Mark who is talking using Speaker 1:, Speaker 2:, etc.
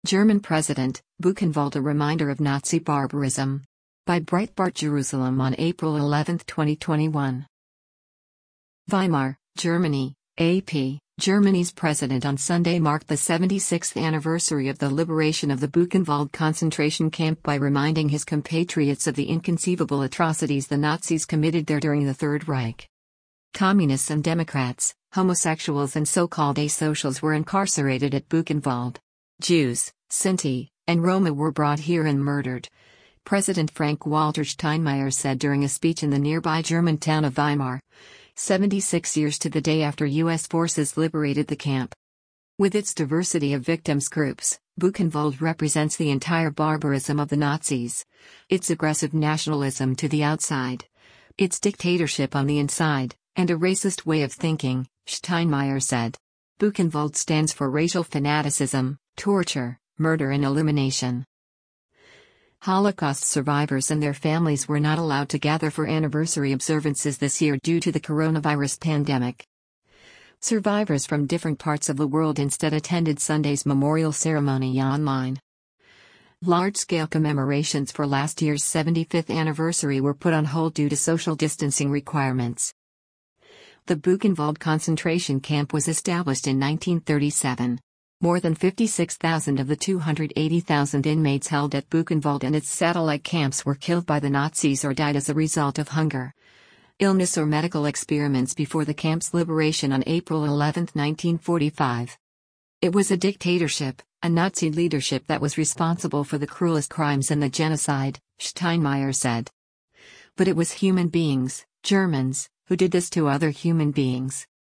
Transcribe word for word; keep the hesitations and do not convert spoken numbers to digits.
Speaker 1: German President, Buchenwald, a reminder of Nazi barbarism. By Breitbart Jerusalem on April eleventh, twenty twenty-one. Weimar, Germany, A P. Germany's president on Sunday marked the seventy-sixth anniversary of the liberation of the Buchenwald concentration camp by reminding his compatriots of the inconceivable atrocities the Nazis committed there during the Third Reich. Communists and Democrats, homosexuals and so-called asocials were incarcerated at Buchenwald. Jews, Sinti, and Roma were brought here and murdered. President Frank-Walter Steinmeier said during a speech in the nearby German town of Weimar, seventy-six years to the day after U S forces liberated the camp. With its diversity of victims groups, Buchenwald represents the entire barbarism of the Nazis. Its aggressive nationalism to the outside. Its dictatorship on the inside, and a racist way of thinking, Steinmeier said. Buchenwald stands for racial fanaticism, torture, murder and elimination. Holocaust survivors and their families were not allowed to gather for anniversary observances this year due to the coronavirus pandemic. Survivors from different parts of the world instead attended Sunday's memorial ceremony online. Large-scale commemorations for last year's seventy-fifth anniversary were put on hold due to social distancing requirements. The Buchenwald concentration camp was established in nineteen thirty-seven. More than fifty-six thousand of the two hundred eighty thousand inmates held at Buchenwald and its satellite camps were killed by the Nazis or died as a result of hunger, illness or medical experiments before the camp's liberation on April eleventh, nineteen forty-five. It was a dictatorship, a Nazi leadership that was responsible for the cruelest crimes and the genocide, Steinmeier said. But it was human beings, Germans, who did this to other human beings.